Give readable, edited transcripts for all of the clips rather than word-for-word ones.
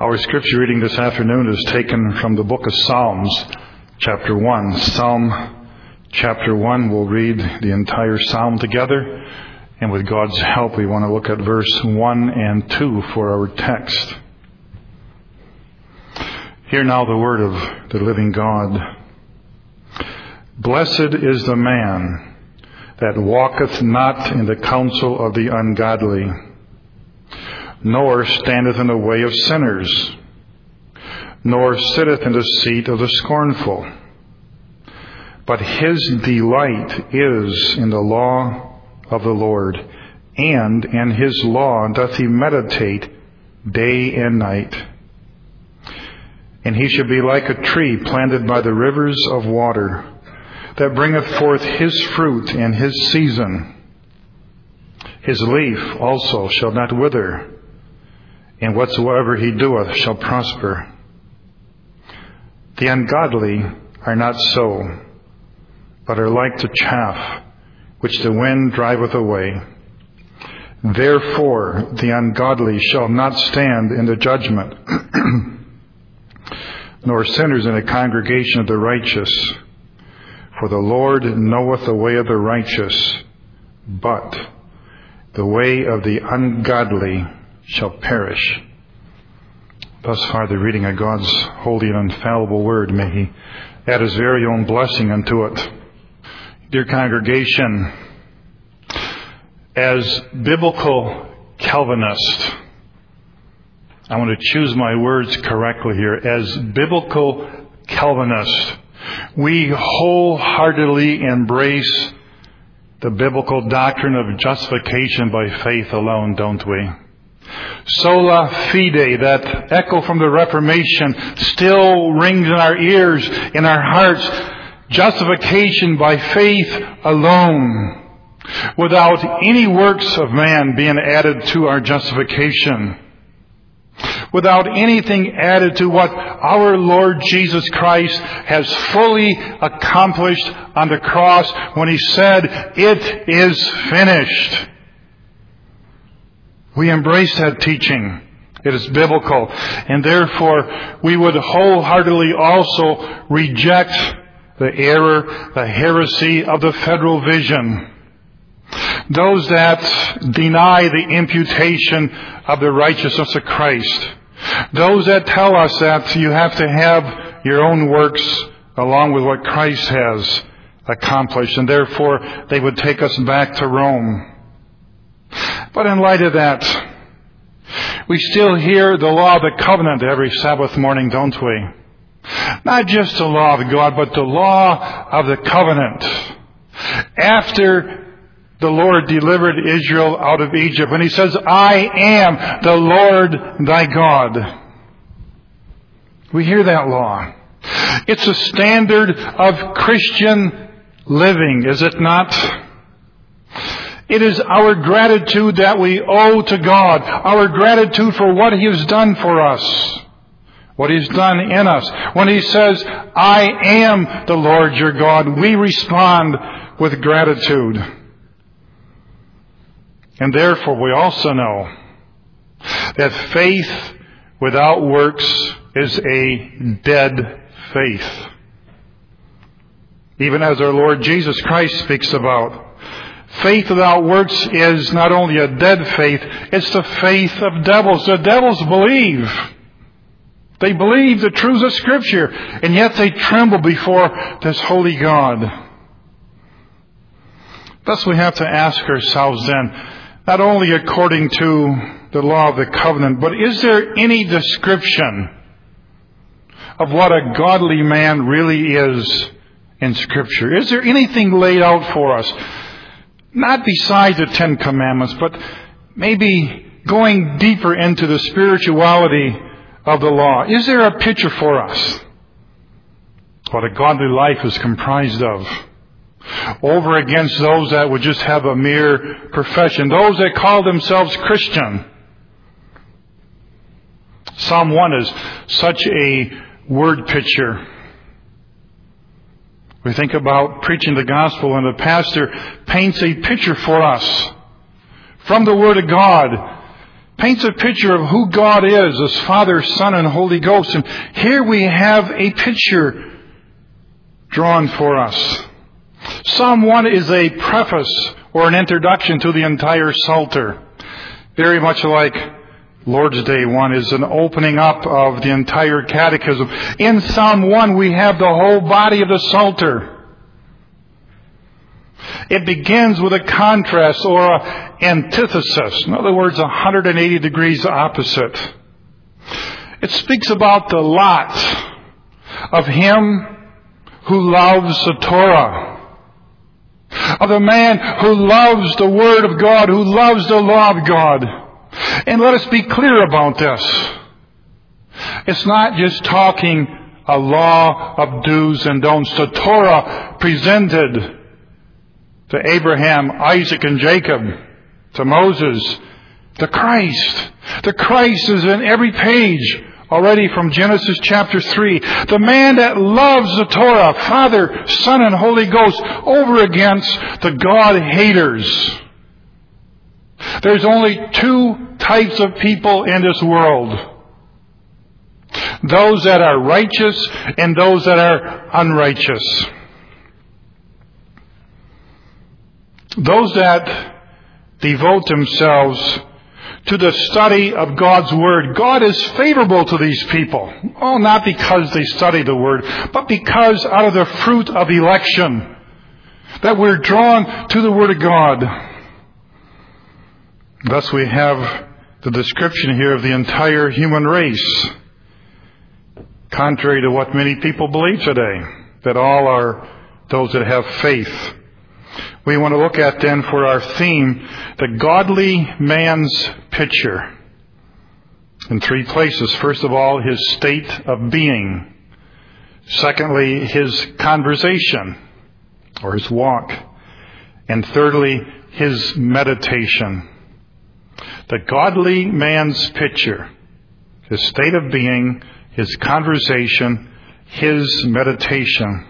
Our scripture reading this afternoon is taken from the book of Psalms, chapter 1. Psalm chapter 1, we'll read the entire psalm together. And with God's help, we want to look at verse 1 and 2 for our text. Hear now the word of the living God. Blessed is the man that walketh not in the counsel of the ungodly, nor standeth in the way of sinners, nor sitteth in the seat of the scornful. But his delight is in the law of the Lord, and in his law doth he meditate day and night. And he shall be like a tree planted by the rivers of water, that bringeth forth his fruit in his season. His leaf also shall not wither, and whatsoever he doeth shall prosper. The ungodly are not so, but are like the chaff which the wind driveth away. Therefore the ungodly shall not stand in the judgment, nor sinners in the congregation of the righteous. For the Lord knoweth the way of the righteous, but the way of the ungodly shall perish. Thus far the reading of God's holy and infallible word. May He add His very own blessing unto it. Dear congregation, as biblical Calvinists, I want to choose my words correctly here. As biblical Calvinists, we wholeheartedly embrace the biblical doctrine of justification by faith alone, don't we? Sola fide, that echo from the Reformation, still rings in our ears, in our hearts. Justification by faith alone, without any works of man being added to our justification. Without anything added to what our Lord Jesus Christ has fully accomplished on the cross when He said, "It is finished." We embrace that teaching. It is biblical. And therefore, we would wholeheartedly also reject the error, the heresy of the federal vision. Those that deny the imputation of the righteousness of Christ. Those that tell us that you have to have your own works along with what Christ has accomplished, and therefore they would take us back to Rome. But in light of that, we still hear the law of the covenant every Sabbath morning, don't we? Not just the law of God, but the law of the covenant. After the Lord delivered Israel out of Egypt, and He says, "I am the Lord thy God." We hear that law. It's a standard of Christian living, is it not? It is our gratitude that we owe to God, our gratitude for what He has done for us, what He's done in us. When He says, "I am the Lord your God," we respond with gratitude. And therefore we also know that faith without works is a dead faith. Even as our Lord Jesus Christ speaks about, faith without works is not only a dead faith, it's the faith of devils. The devils believe. They believe the truths of Scripture, and yet they tremble before this holy God. Thus we have to ask ourselves then, not only according to the law of the covenant, but is there any description of what a godly man really is in Scripture? Is there anything laid out for us? Not besides the Ten Commandments, but maybe going deeper into the spirituality of the law. Is there a picture for us what a godly life is comprised of? Over against those that would just have a mere profession, those that call themselves Christian. Psalm 1 is such a word picture. We think about preaching the gospel, and the pastor paints a picture for us from the Word of God, paints a picture of who God is as Father, Son, and Holy Ghost. And here we have a picture drawn for us. Psalm 1 is a preface or an introduction to the entire Psalter. Very much like Lord's Day 1 is an opening up of the entire catechism. In Psalm 1 we have the whole body of the Psalter. It begins with a contrast or an antithesis. In other words, 180 degrees opposite. It speaks about the lot of him who loves the Torah, of the man who loves the Word of God, who loves the law of God. And let us be clear about this. It's not just talking a law of do's and don'ts. The Torah presented to Abraham, Isaac, and Jacob, to Moses, the Christ. The Christ is in every page already from Genesis chapter 3. The man that loves the Torah, Father, Son, and Holy Ghost, over against the God haters. There's only two types of people in this world. Those that are righteous and those that are unrighteous. Those that devote themselves to the study of God's Word. God is favorable to these people. Oh, not because they study the Word, but because out of the fruit of election that we're drawn to the Word of God. Thus we have the description here of the entire human race. Contrary to what many people believe today, that all are those that have faith. We want to look at then for our theme, the godly man's picture. In three places. First of all, his state of being. Secondly, his conversation, or his walk. And thirdly, his meditation. The godly man's picture. His state of being, his conversation, his meditation.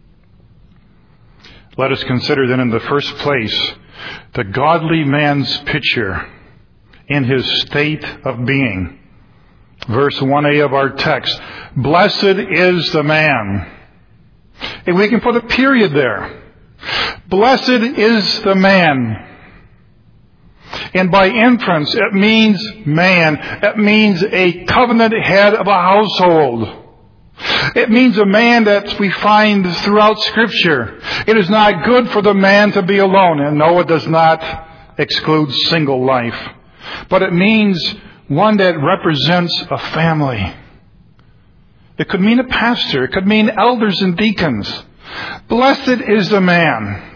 Let us consider then in the first place the godly man's picture in his state of being. Verse 1a of our text. Blessed is the man. And we can put a period there. Blessed is the man. And by inference, it means man. It means a covenant head of a household. It means a man that we find throughout Scripture. It is not good for the man to be alone. And no, it does not exclude single life. But it means one that represents a family. It could mean a pastor. It could mean elders and deacons. Blessed is the man.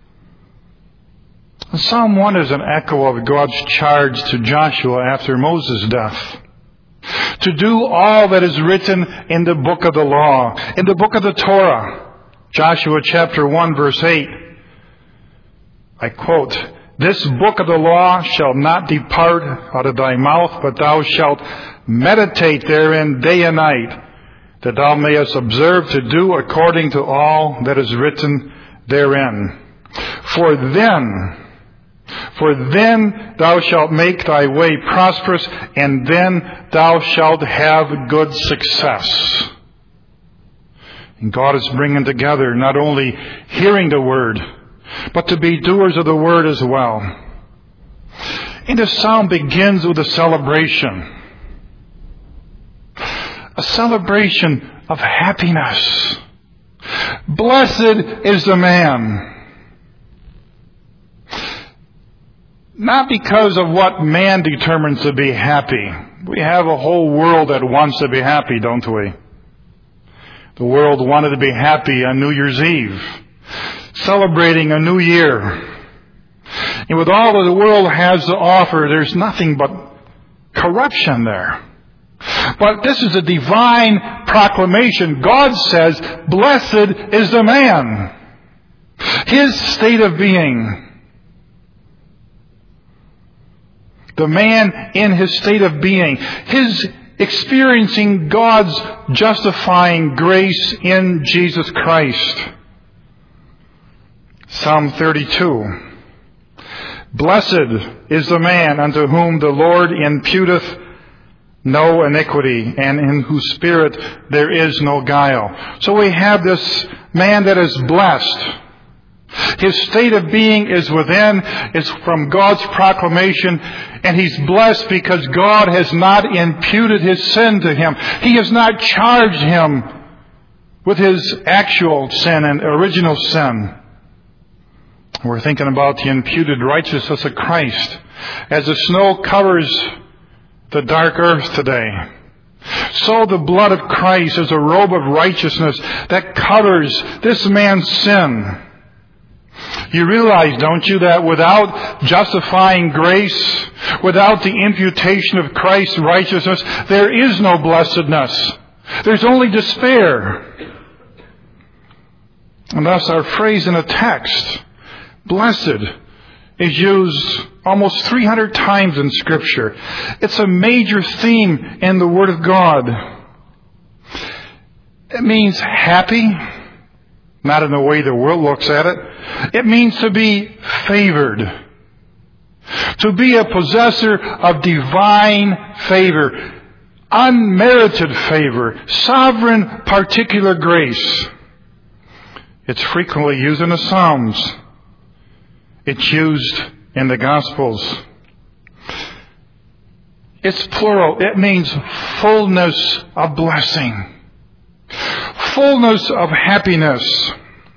Psalm 1 is an echo of God's charge to Joshua after Moses' death. To do all that is written in the book of the law, in the book of the Torah. Joshua chapter 1 verse 8. I quote, This book of the law shall not depart out of thy mouth, but thou shalt meditate therein day and night, that thou mayest observe to do according to all that is written therein. For then thou shalt make thy way prosperous, and then thou shalt have good success. And God is bringing together not only hearing the Word, but to be doers of the Word as well. And the psalm begins with a celebration. A celebration of happiness. Blessed is the man. Not because of what man determines to be happy. We have a whole world that wants to be happy, don't we? The world wanted to be happy on New Year's Eve, celebrating a new year. And with all that the world has to offer, there's nothing but corruption there. But this is a divine proclamation. God says, blessed is the man. His state of being. The man in his state of being. His experiencing God's justifying grace in Jesus Christ. Psalm 32. Blessed is the man unto whom the Lord imputeth no iniquity, and in whose spirit there is no guile. So we have this man that is blessed. His state of being is within, is from God's proclamation, and he's blessed because God has not imputed his sin to him. He has not charged him with his actual sin and original sin. We're thinking about the imputed righteousness of Christ. As the snow covers the dark earth today, so the blood of Christ is a robe of righteousness that covers this man's sin. You realize, don't you, that without justifying grace, without the imputation of Christ's righteousness, there is no blessedness. There's only despair. And thus our phrase in the text, blessed, is used almost 300 times in Scripture. It's a major theme in the Word of God. It means happy, not in the way the world looks at it. It means to be favored, to be a possessor of divine favor, unmerited favor, sovereign particular grace. It's frequently used in the Psalms. It's used in the Gospels. It's plural. It means fullness of blessing, fullness of happiness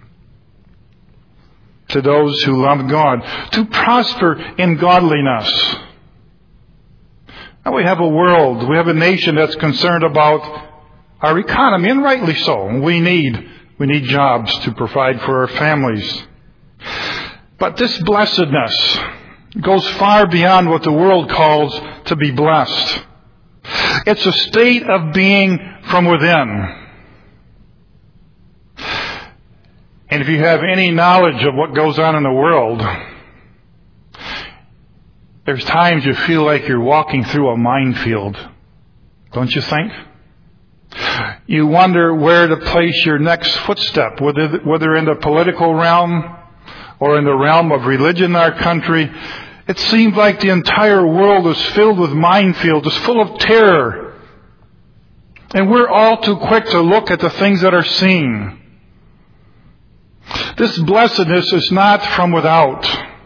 to those who love God, to prosper in godliness. Now we have a world, we have a nation that's concerned about our economy, and rightly so. We need jobs to provide for our families. But this blessedness goes far beyond what the world calls to be blessed. It's a state of being from within. And if you have any knowledge of what goes on in the world, there's times you feel like you're walking through a minefield. Don't you think? You wonder where to place your next footstep, whether in the political realm or in the realm of religion in our country. It seems like the entire world is filled with minefields, is full of terror. And we're all too quick to look at the things that are seen. This blessedness is not from without.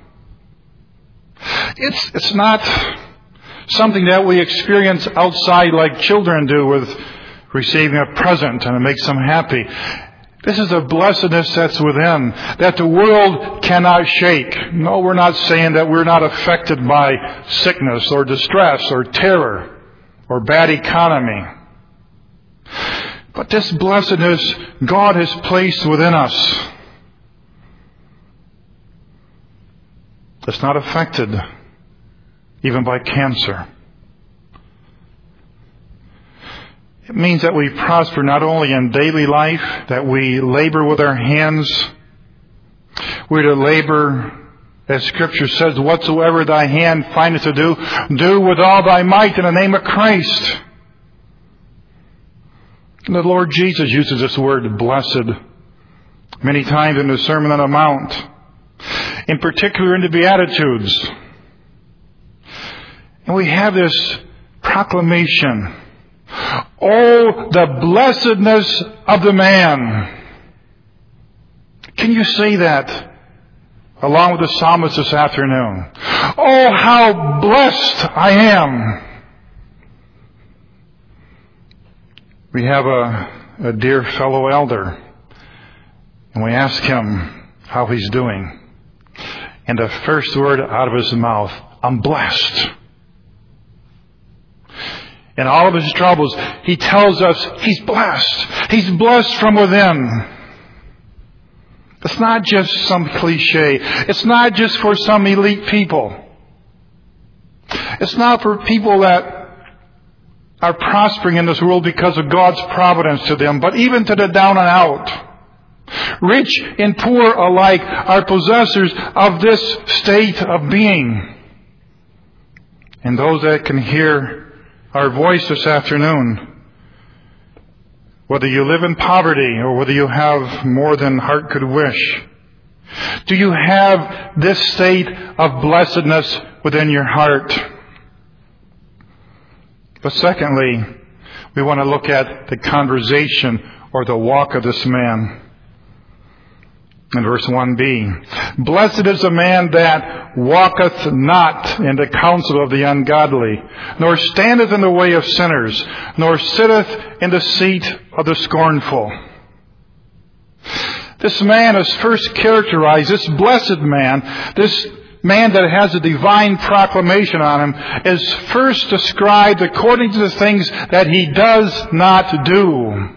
It's not something that we experience outside like children do with receiving a present and it makes them happy. This is a blessedness that's within, that the world cannot shake. No, we're not saying that we're not affected by sickness or distress or terror or bad economy. But this blessedness God has placed within us. It's not affected even by cancer. It means that we prosper not only in daily life, that we labor with our hands. We're to labor, as Scripture says, whatsoever thy hand findeth to do, do with all thy might in the name of Christ. And the Lord Jesus uses this word, blessed, many times in the Sermon on the Mount, in particular in the Beatitudes. And we have this proclamation, oh, the blessedness of the man. Can you say that along with the psalmist this afternoon? Oh, how blessed I am. We have a dear fellow elder, and we ask him how he's doing. And the first word out of his mouth, I'm blessed. In all of his troubles, he tells us he's blessed. He's blessed from within. It's not just some cliche. It's not just for some elite people. It's not for people that are prospering in this world because of God's providence to them, but even to the down and out. Rich and poor alike are possessors of this state of being. And those that can hear our voice this afternoon, whether you live in poverty or whether you have more than heart could wish, Do you have this state of blessedness within your heart? But secondly, we want to look at the conversation or the walk of this man. In verse 1b, blessed is the man that walketh not in the counsel of the ungodly, nor standeth in the way of sinners, nor sitteth in the seat of the scornful. This man is first characterized, this blessed man, this man that has a divine proclamation on him, is first described according to the things that he does not do.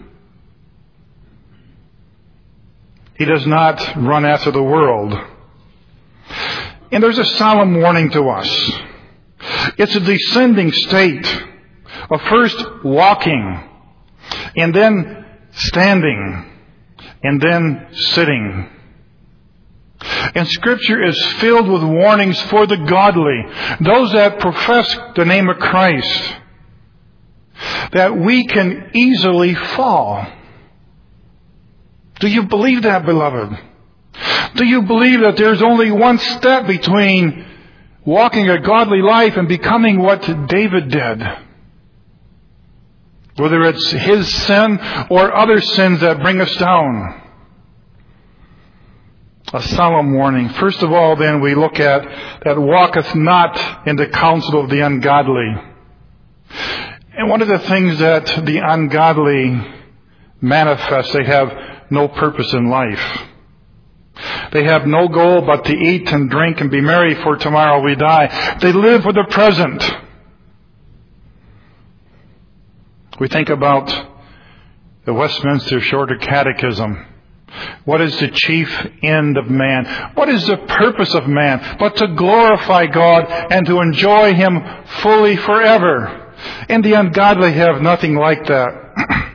He does not run after the world. And there's a solemn warning to us. It's a descending state of first walking, and then standing, and then sitting. And Scripture is filled with warnings for the godly, those that profess the name of Christ, that we can easily fall. Do you believe that, beloved? Do you believe that there's only one step between walking a godly life and becoming what David did? Whether it's his sin or other sins that bring us down. A solemn warning. First of all, then, we look at that walketh not in the counsel of the ungodly. And one of the things that the ungodly manifest, they have no purpose in life. They have no goal but to eat and drink and be merry, for tomorrow we die. They live for the present. We think about the Westminster Shorter Catechism. What is the chief end of man? What is the purpose of man? But to glorify God and to enjoy Him fully forever. And the ungodly have nothing like that.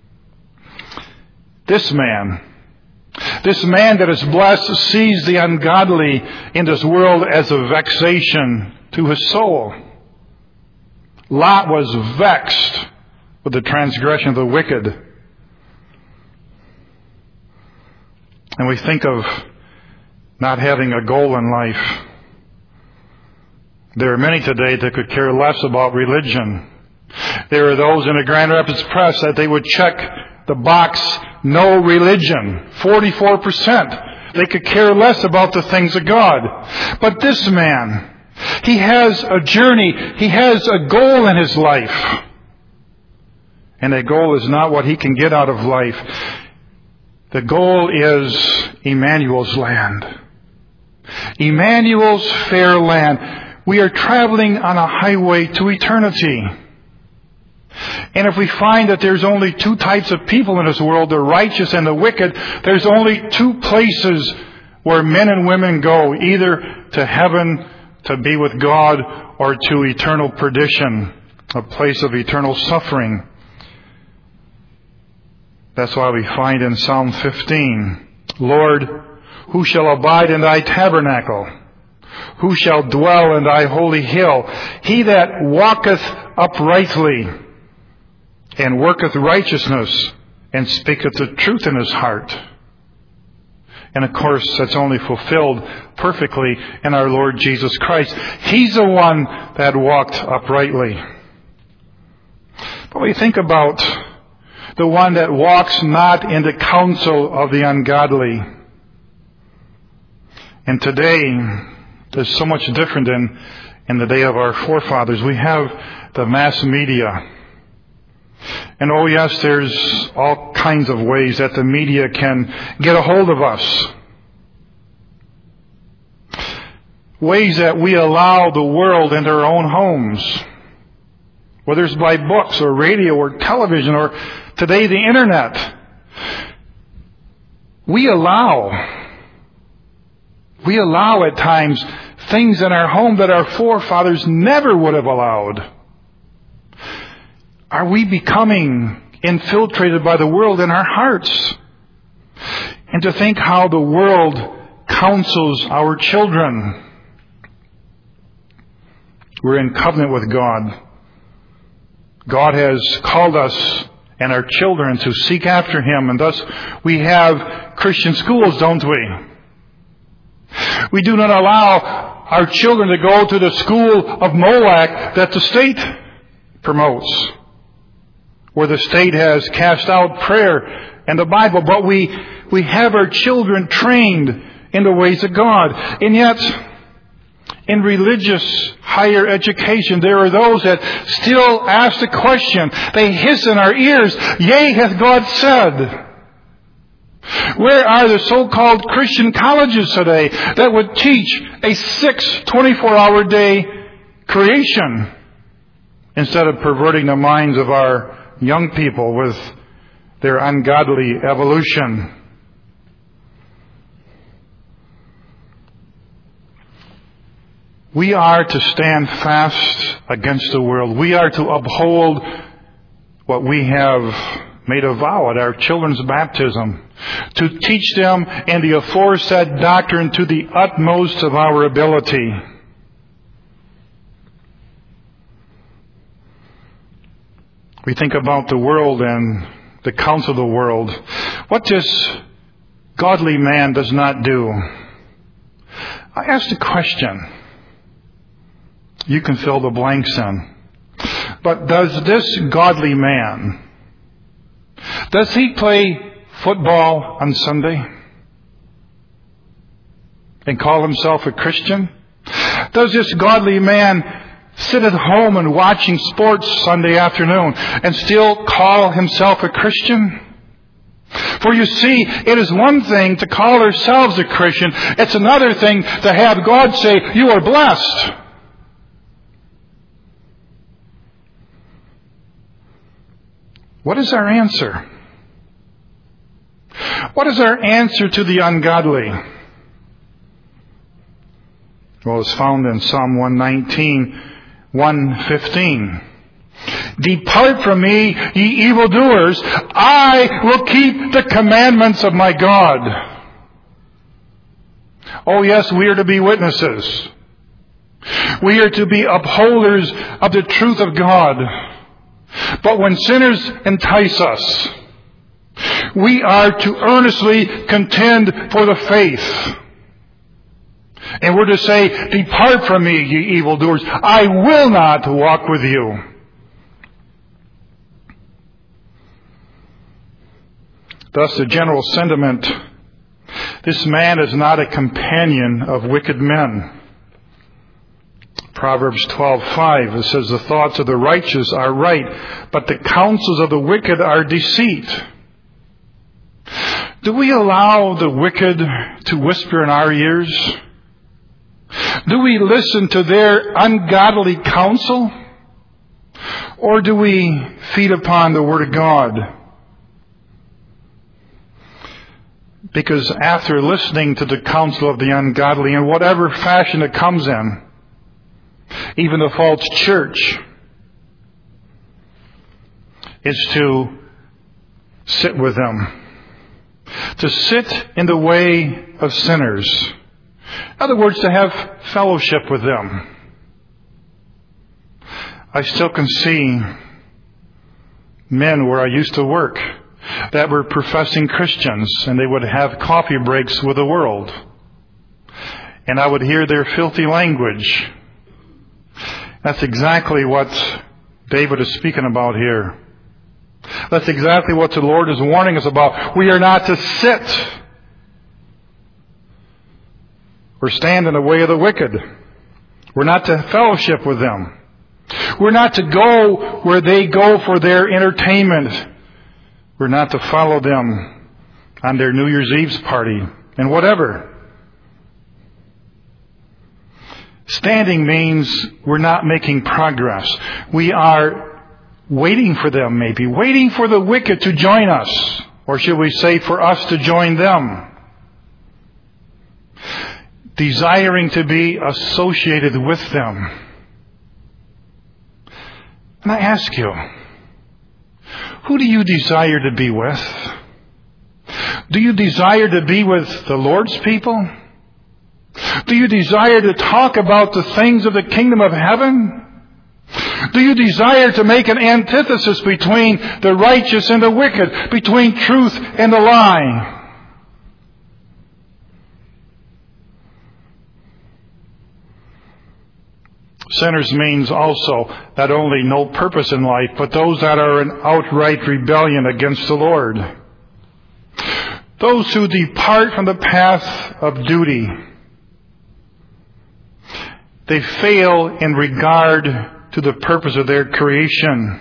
This man that is blessed sees the ungodly in this world as a vexation to his soul. Lot was vexed with the transgression of the wicked. And we think of not having a goal in life. There are many today that could care less about religion. There are those in the Grand Rapids Press that they would check the box, no religion, 44%. They could care less about the things of God. But this man, he has a journey. He has a goal in his life. And that goal is not what he can get out of life. The goal is Emmanuel's land. Emmanuel's fair land. We are traveling on a highway to eternity. And if we find that there's only two types of people in this world, the righteous and the wicked, there's only two places where men and women go, either to heaven to be with God or to eternal perdition, a place of eternal suffering. That's why we find in Psalm 15, Lord, who shall abide in thy tabernacle? Who shall dwell in thy holy hill? He that walketh uprightly and worketh righteousness and speaketh the truth in his heart. And of course, that's only fulfilled perfectly in our Lord Jesus Christ. He's the one that walked uprightly. But we think about the one that walks not in the counsel of the ungodly. And today, there's so much different than in the day of our forefathers. We have the mass media. And oh yes, there's all kinds of ways that the media can get a hold of us. Ways that we allow the world into our own homes. Whether it's by books or radio or television or today the internet. We allow at times things in our home that our forefathers never would have allowed. Are we becoming infiltrated by the world in our hearts? And to think how the world counsels our children. We're in covenant with God. God has called us and our children to seek after Him, and thus we have Christian schools, don't we? We do not allow our children to go to the school of Moloch that the state promotes, where the state has cast out prayer and the Bible, but we have our children trained in the ways of God. And yet, in religious higher education, there are those that still ask the question. They hiss in our ears, "Yea, hath God said?" Where are the so-called Christian colleges today that would teach a 24-hour day creation instead of perverting the minds of our young people with their ungodly evolution? We are to stand fast against the world. We are to uphold what we have made a vow at our children's baptism, to teach them in the aforesaid doctrine to the utmost of our ability. We think about the world and the counsel of the world. What this godly man does not do. I asked a question. You can fill the blanks in. But does this godly man, does he play football on Sunday and call himself a Christian? Does this godly man sit at home and watching sports Sunday afternoon and still call himself a Christian? For you see, it is one thing to call ourselves a Christian. It's another thing to have God say, "You are blessed." What is our answer? What is our answer to the ungodly? Well, it's found in Psalm 119, 115. "Depart from me, ye evildoers. I will keep the commandments of my God." Oh yes, we are to be witnesses. We are to be upholders of the truth of God. But when sinners entice us, we are to earnestly contend for the faith. And we're to say, "Depart from me, ye evildoers. I will not walk with you." Thus the general sentiment, this man is not a companion of wicked men. Proverbs 12:5, it says, "The thoughts of the righteous are right, but the counsels of the wicked are deceit." Do we allow the wicked to whisper in our ears? Do we listen to their ungodly counsel? Or do we feed upon the Word of God? Because after listening to the counsel of the ungodly, in whatever fashion it comes in, even the false church, is to sit with them, to sit in the way of sinners. In other words, to have fellowship with them. I still can see men where I used to work that were professing Christians, and they would have coffee breaks with the world. And I would hear their filthy language. That's exactly what David is speaking about here. That's exactly what the Lord is warning us about. We are not to sit or stand in the way of the wicked. We're not to fellowship with them. We're not to go where they go for their entertainment. We're not to follow them on their New Year's Eve's party and whatever. Standing means we're not making progress. We are waiting for them, maybe. Waiting for the wicked to join us. Or should we say for us to join them. Desiring to be associated with them. And I ask you, who do you desire to be with? Do you desire to be with the Lord's people? Do you desire to talk about the things of the kingdom of heaven? Do you desire to make an antithesis between the righteous and the wicked, between truth and the lie? Sinners means also not only no purpose in life, but those that are in outright rebellion against the Lord. Those who depart from the path of duty. They fail in regard to the purpose of their creation.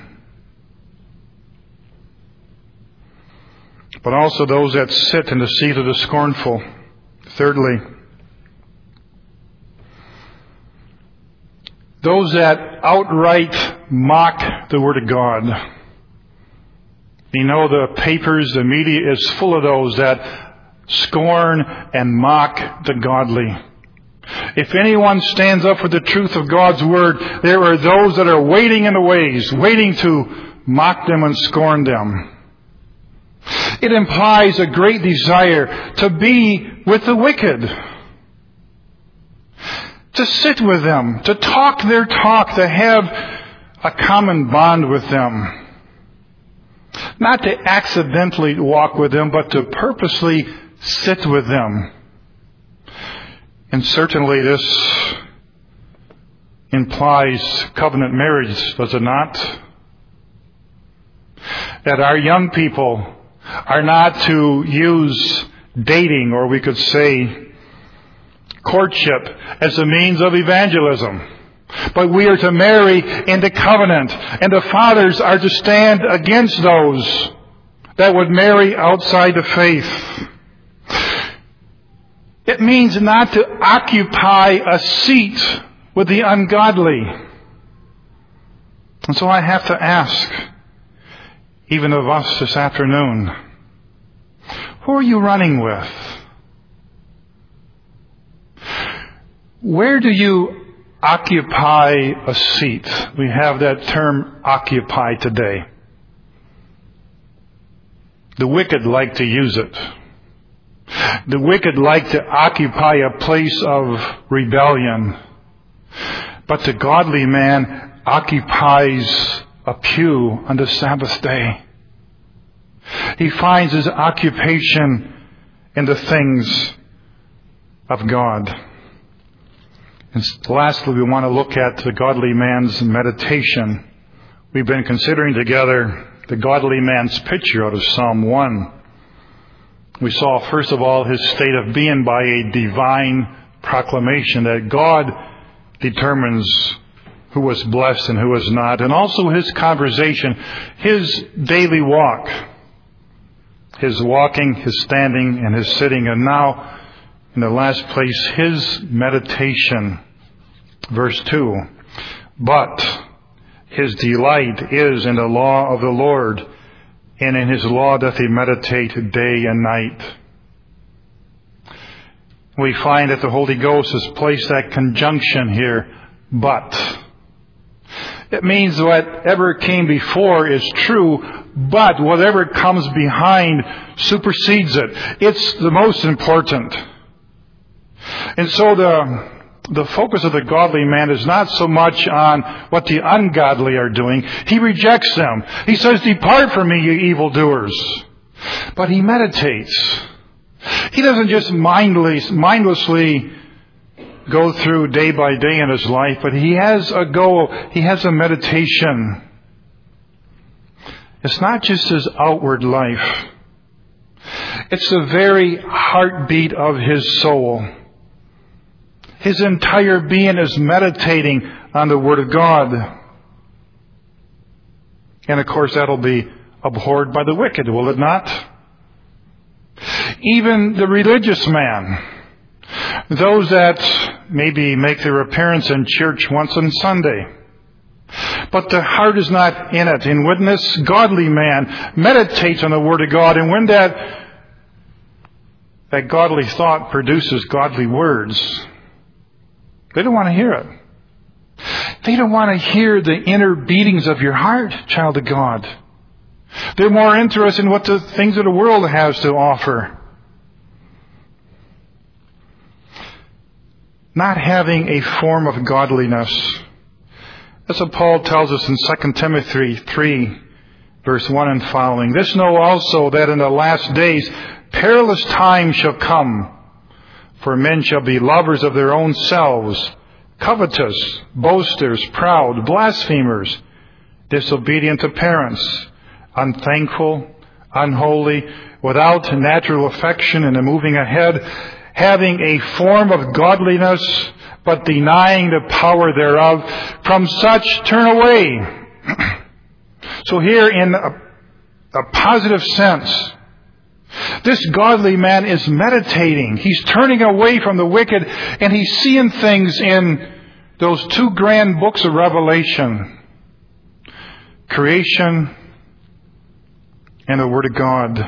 But also those that sit in the seat of the scornful. Thirdly, those that outright mock the Word of God. You know, the papers, the media is full of those that scorn and mock the godly. If anyone stands up for the truth of God's Word, there are those that are waiting in the ways, waiting to mock them and scorn them. It implies a great desire to be with the wicked, to sit with them, to talk their talk, to have a common bond with them. Not to accidentally walk with them, but to purposely sit with them. And certainly this implies covenant marriage, does it not? That our young people are not to use dating, or we could say courtship, as a means of evangelism. But we are to marry into covenant, and the fathers are to stand against those that would marry outside the faith. It means not to occupy a seat with the ungodly. And so I have to ask, even of us this afternoon, who are you running with? Where do you occupy a seat? We have that term occupy today. The wicked like to use it. The wicked like to occupy a place of rebellion. But the godly man occupies a pew on the Sabbath day. He finds his occupation in the things of God. And lastly, we want to look at the godly man's meditation. We've been considering together the godly man's picture out of Psalm 1. We saw, first of all, his state of being by a divine proclamation that God determines who was blessed and who was not, and also his conversation, his daily walk, his walking, his standing, and his sitting, and now, in the last place, his meditation. Verse 2, but his delight is in the law of the Lord, and in his law doth he meditate day and night. We find that the Holy Ghost has placed that conjunction here, but. It means whatever came before is true, but whatever comes behind supersedes it. It's the most important. And so the focus of the godly man is not so much on what the ungodly are doing. He rejects them. He says, "Depart from me, you evildoers." But he meditates. He doesn't just mindlessly go through day by day in his life, but he has a goal. He has a meditation. It's not just his outward life. It's the very heartbeat of his soul. His entire being is meditating on the Word of God. And of course that'll be abhorred by the wicked, will it not? Even the religious man, those that maybe make their appearance in church once on Sunday, but the heart is not in it. And when this godly man meditates on the Word of God, and when that godly thought produces godly words, they don't want to hear it. They don't want to hear the inner beatings of your heart, child of God. They're more interested in what the things of the world has to offer. Not having a form of godliness. That's what Paul tells us in 2 Timothy 3, verse 1 and following. This know also that in the last days perilous times shall come. For men shall be lovers of their own selves, covetous, boasters, proud, blasphemers, disobedient to parents, unthankful, unholy, without natural affection and a moving ahead, having a form of godliness, but denying the power thereof. From such turn away. So here in a positive sense, this godly man is meditating. He's turning away from the wicked, and he's seeing things in those two grand books of Revelation. Creation and the Word of God.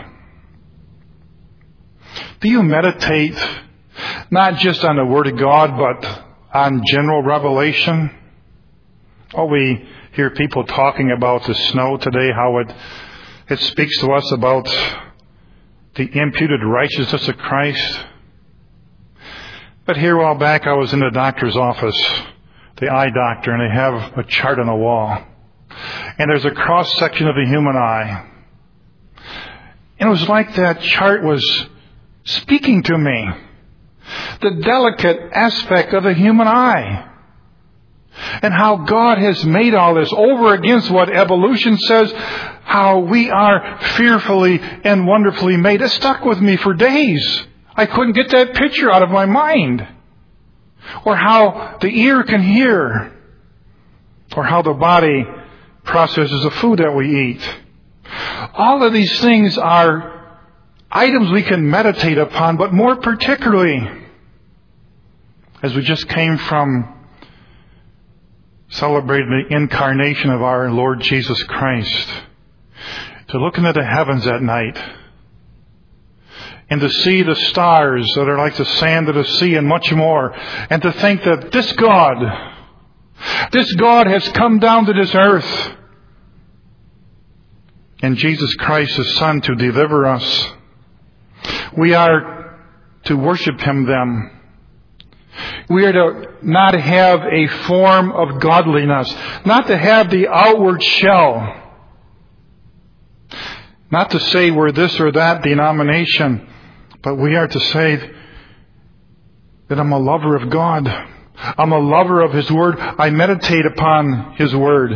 Do you meditate not just on the Word of God, but on general revelation? Oh, we hear people talking about the snow today, how it speaks to us about the imputed righteousness of Christ. But here a while back I was in the doctor's office, the eye doctor, and they have a chart on the wall. And there's a cross-section of the human eye. And it was like that chart was speaking to me. The delicate aspect of the human eye. And how God has made all this over against what evolution says, how we are fearfully and wonderfully made. It stuck with me for days. I couldn't get that picture out of my mind. Or how the ear can hear. Or how the body processes the food that we eat. All of these things are items we can meditate upon, but more particularly, as we just came from celebrating the incarnation of our Lord Jesus Christ, to look into the heavens at night and to see the stars that are like the sand of the sea and much more, and to think that this God has come down to this earth, and Jesus Christ, His Son, to deliver us. We are to worship Him then. We are to not have a form of godliness, not to have the outward shell, not to say we're this or that denomination, but we are to say that I'm a lover of God. I'm a lover of His Word. I meditate upon His Word.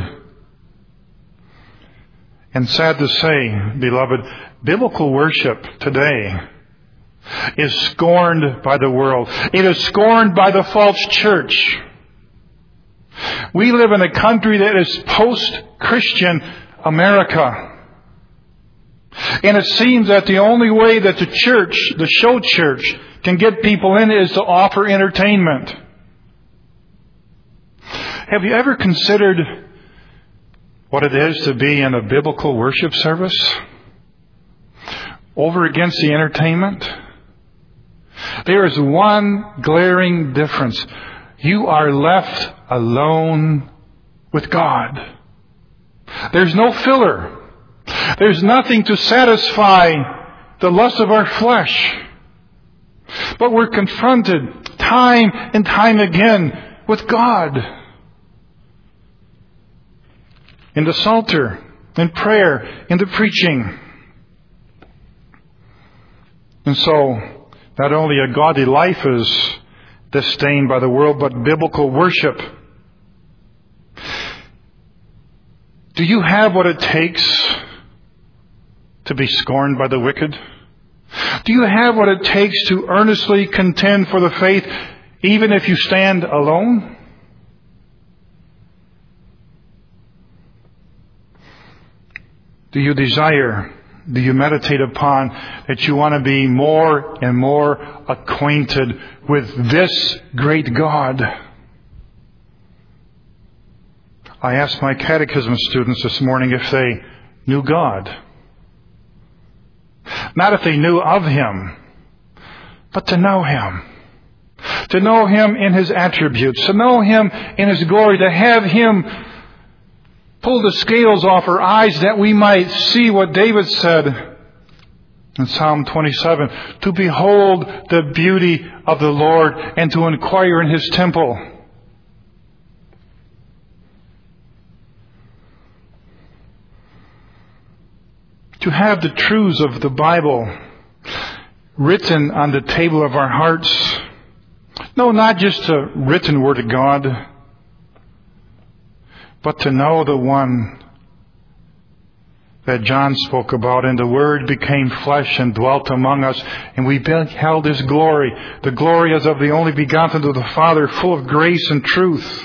And sad to say, beloved, biblical worship today is scorned by the world. It is scorned by the false church. We live in a country that is post-Christian America. And it seems that the only way that the church, the show church, can get people in is to offer entertainment. Have you ever considered what it is to be in a biblical worship service over against the entertainment? There is one glaring difference. You are left alone with God. There's no filler. There's nothing to satisfy the lust of our flesh. But we're confronted time and time again with God. In the Psalter, in prayer, in the preaching. And so, not only a godly life is disdained by the world, but biblical worship. Do you have what it takes to be scorned by the wicked? Do you have what it takes to earnestly contend for the faith, even if you stand alone? Do you desire, do you meditate upon that you want to be more and more acquainted with this great God? I asked my catechism students this morning if they knew God. Not if they knew of Him, but to know Him. To know Him in His attributes, to know Him in His glory, to have Him pull the scales off our eyes that we might see what David said in Psalm 27, to behold the beauty of the Lord and to inquire in His temple. To have the truths of the Bible written on the table of our hearts. No, not just a written Word of God, but to know the one that John spoke about. And the Word became flesh and dwelt among us, and we beheld His glory. The glory as of the only begotten of the Father, full of grace and truth.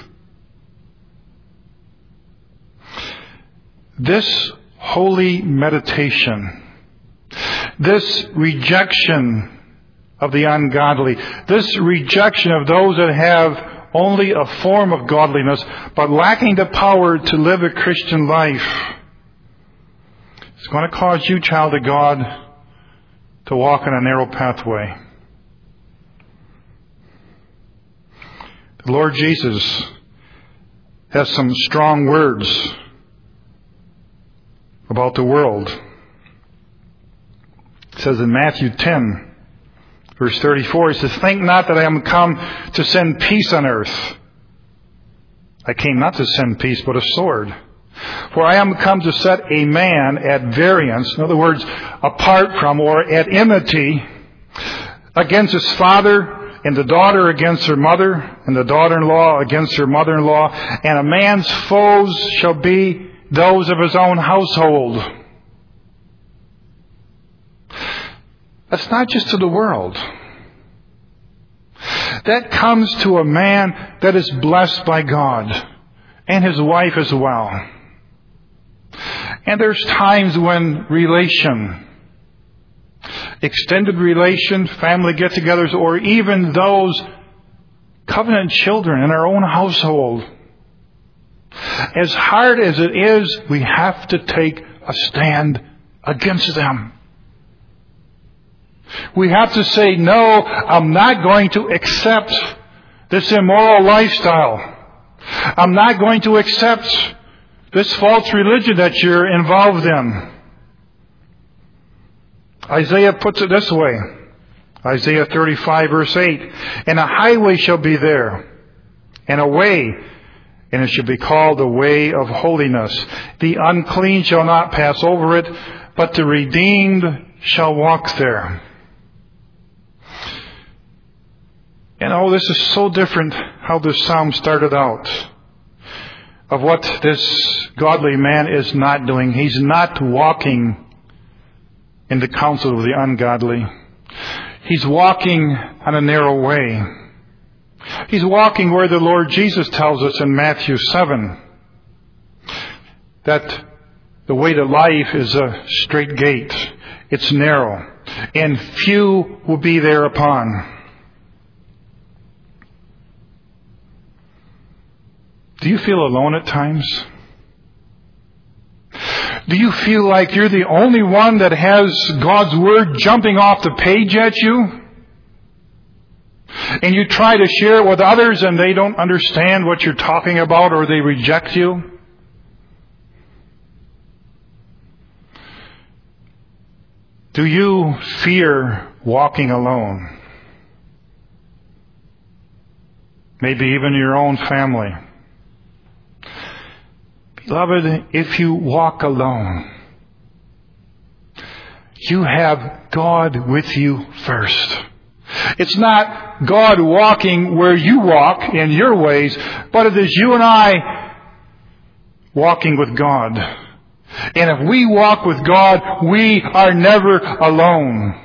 This holy meditation, this rejection of the ungodly, this rejection of those that have only a form of godliness, but lacking the power to live a Christian life, it's going to cause you, child of God, to walk in a narrow pathway. The Lord Jesus has some strong words about the world. It says in Matthew 10, verse 34, He says, "Think not that I am come to send peace on earth. I came not to send peace, but a sword. For I am come to set a man at variance," in other words, apart from or at enmity, "against his father, and the daughter against her mother, and the daughter-in-law against her mother-in-law. And a man's foes shall be those of his own household." That's not just to the world. That comes to a man that is blessed by God, and his wife as well. And there's times when relation, extended relation, family get-togethers, or even those covenant children in our own household, as hard as it is, we have to take a stand against them. We have to say, no, I'm not going to accept this immoral lifestyle. I'm not going to accept this false religion that you're involved in. Isaiah puts it this way. Isaiah 35 verse 8. "And a highway shall be there, and a way, and it shall be called the way of holiness. The unclean shall not pass over it, but the redeemed shall walk there." And oh, this is so different how this psalm started out, of what this godly man is not doing. He's not walking in the counsel of the ungodly. He's walking on a narrow way. He's walking where the Lord Jesus tells us in Matthew 7 that the way to life is a straight gate. It's narrow, and few will be thereupon. Do you feel alone at times? Do you feel like you're the only one that has God's Word jumping off the page at you? And you try to share it with others and they don't understand what you're talking about, or they reject you? Do you fear walking alone? Maybe even your own family. Beloved, if you walk alone, you have God with you first. It's not God walking where you walk in your ways, but it is you and I walking with God. And if we walk with God, we are never alone.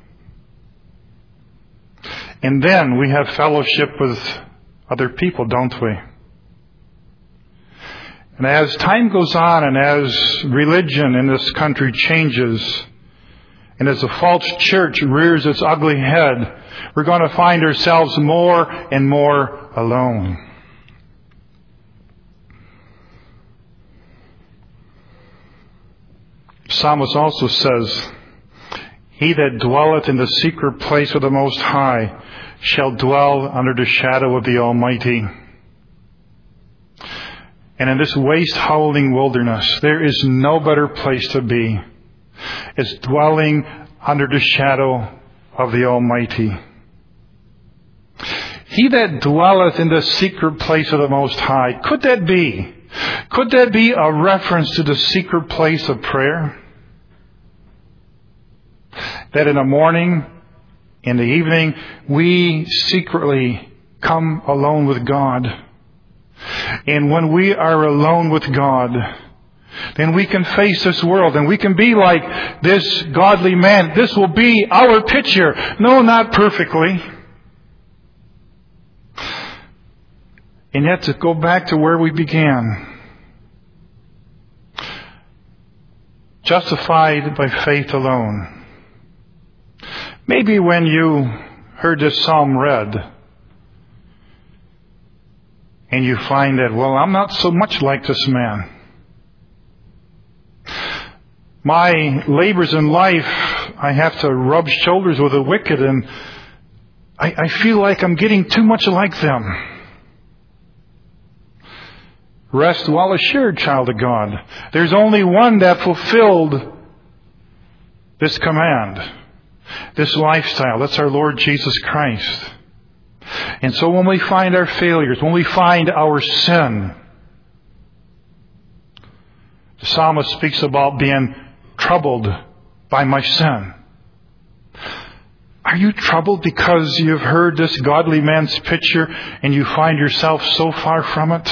And then we have fellowship with other people, don't we? And as time goes on, and as religion in this country changes, and as the false church rears its ugly head, we're going to find ourselves more and more alone. The psalmist also says, "He that dwelleth in the secret place of the Most High shall dwell under the shadow of the Almighty." And in this waste-howling wilderness, there is no better place to be. It's dwelling under the shadow of the Almighty. He that dwelleth in the secret place of the Most High. Could that be? Could that be a reference to the secret place of prayer? That in the morning, in the evening, we secretly come alone with God. And when we are alone with God, then we can face this world and we can be like this godly man. This will be our picture. No, not perfectly. And yet to go back to where we began. Justified by faith alone. Maybe when you heard this psalm read, and you find that, well, I'm not so much like this man. My labors in life, I have to rub shoulders with the wicked, and I feel like I'm getting too much like them. Rest well assured, child of God. There's only one that fulfilled this command, this lifestyle. That's our Lord Jesus Christ. And so when we find our failures, when we find our sin, the psalmist speaks about being troubled by my sin. Are you troubled because you've heard this godly man's picture and you find yourself so far from it?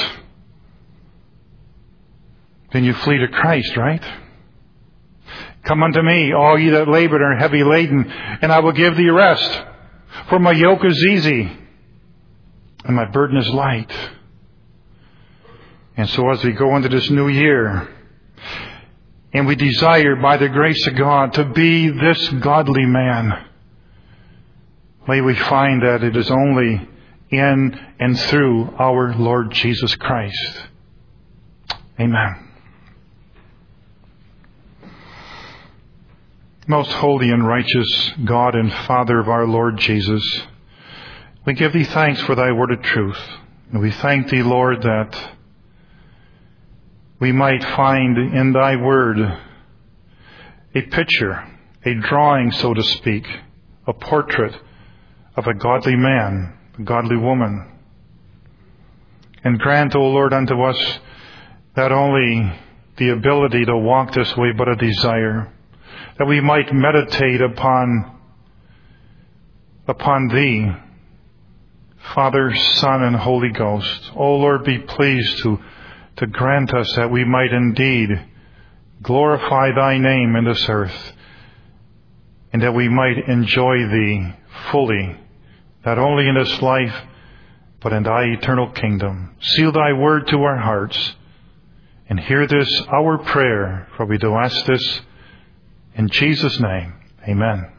Then you flee to Christ, right? Come unto me, all ye that labor and are heavy laden, and I will give thee rest. For my yoke is easy, and my burden is light. And so as we go into this new year, and we desire by the grace of God to be this godly man, may we find that it is only in and through our Lord Jesus Christ. Amen. Most holy and righteous God and Father of our Lord Jesus, we give thee thanks for thy word of truth. And we thank thee, Lord, that we might find in thy word a picture, a drawing, so to speak, a portrait of a godly man, a godly woman. And grant, O Lord, unto us not only the ability to walk this way, but a desire that we might meditate upon thee, Father, Son, and Holy Ghost. O Lord, be pleased to grant us that we might indeed glorify thy name in this earth, and that we might enjoy thee fully, not only in this life, but in thy eternal kingdom. Seal thy word to our hearts, and hear this our prayer, for we do ask this in Jesus' name. Amen.